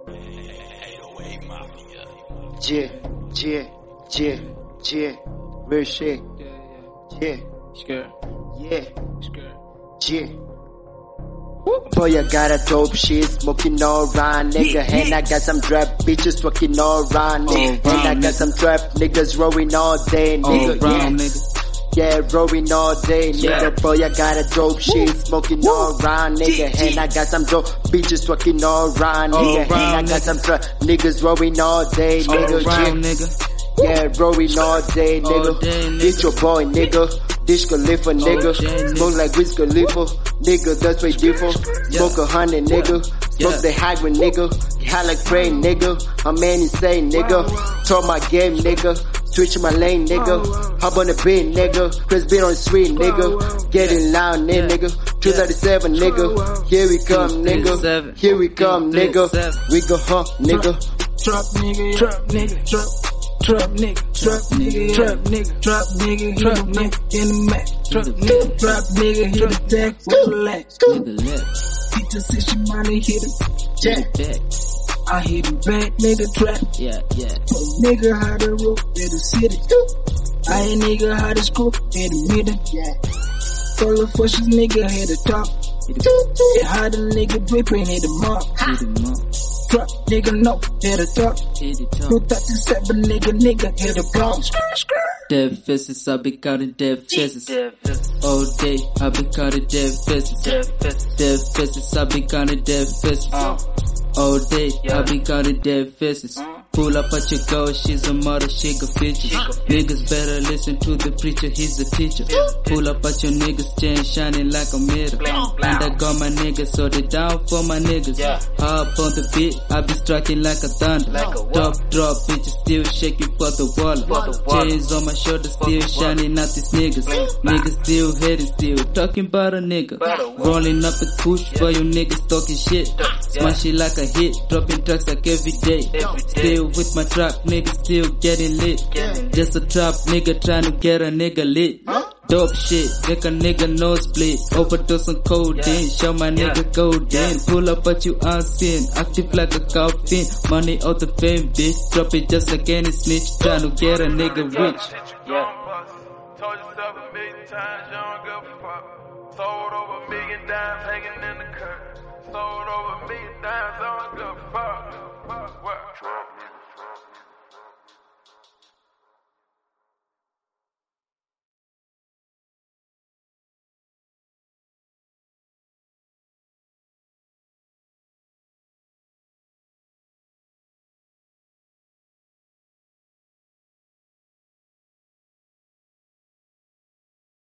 808 Mafia. Yeah. Real shit. Yeah. Scared. Yeah. Scared. Yeah. Boy, I got a dope shit, smoking all around, nigga. And I got some trap bitches fucking all around, nigga. And I got some trap niggas rolling all day, nigga. Yeah, rolling all day, nigga. Boy, I got a dope shit, smoking all around, nigga. And I got some dope bitches fucking all around, nigga. And I got some trap niggas rolling all day, nigga. Yeah, rolling all day, nigga. It's your boy, nigga. Dish Khalifa, nigga. Smoke like Wiz Khalifa, nigga. That's way different. Smoke 100, nigga. Smoke the high with nigga. High like Prey, nigga. A man insane, nigga. Talk my game, nigga. Switch my lane, nigga. Hop on the beat, nigga. Chris beat on the street, nigga. Getting loud, nigga. 237, nigga. Here we come, nigga. Here we come, nigga. We go, nigga. Trap nigga, trap nigga, trap nigga, trap nigga, trap nigga, trap nigga, trap nigga in the Mac, trap nigga hit the deck with the legs. Teacher said she money hit him, I hit him back, nigga trap. Nigga how to roll in the city. I ain't nigga how to screw in the middle. Full of fushes, nigga hit the top. Yeah, how the nigga whipping hit the mark. Trap nigga no, hit the top. 237 nigga hit the block. Dead faces, I be counting dead faces. All day, I be counting dead faces. Dead faces, I be counting dead faces. All day, I be counting dead faces. Pull up at your girl, she's a mother, she got features. Niggas better listen to the preacher, he's a teacher. Pull up at your niggas, chain shining like a mirror. And I got my niggas, so they down for my niggas. Hop on the beat, I be striking like a thunder. Top drop, bitches still shaking for the wall. Chains on my shoulders, still shining at these niggas. Niggas still heading, still talking about a nigga. Rolling up a push for you niggas talking shit. Smash it like a hit, dropping tracks like every day. Still with my trap, nigga still getting lit. Just a trap nigga trying to get a nigga lit. Dope shit, make a nigga nose split. Overdose on codeine, show my nigga codeine. Pull up at you unseen, active like a coffin. Money out the fame, bitch. Drop it just like any snitch, trying to get a nigga rich.